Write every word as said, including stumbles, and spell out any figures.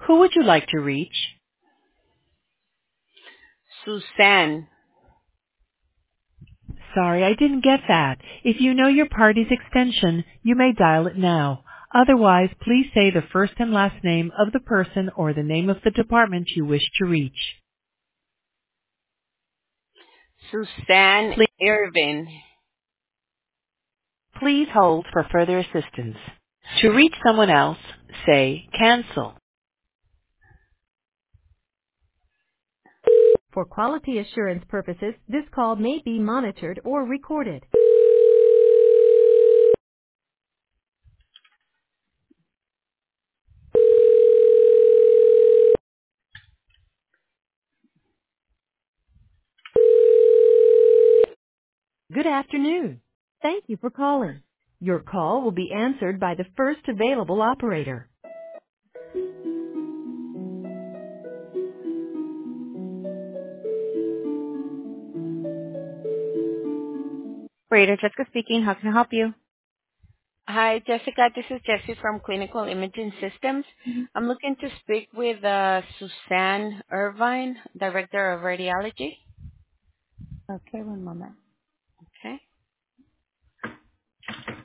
Who would you like to reach? Suzanne. Sorry, I didn't get that. If you know your party's extension, you may dial it now. Otherwise, please say the first and last name of the person or the name of the department you wish to reach. Suzanne Please, Irvin. please hold for further assistance. To reach someone else, say cancel. For quality assurance purposes, this call may be monitored or recorded. Good afternoon. Thank you for calling. Your call will be answered by the first available operator. Operator Jessica speaking. How can I help you? Hi, Jessica. This is Jessie from Clinical Imaging Systems. I'm looking to speak with uh, Suzanne Irvine, Director of Radiology. Okay, one moment. Okay.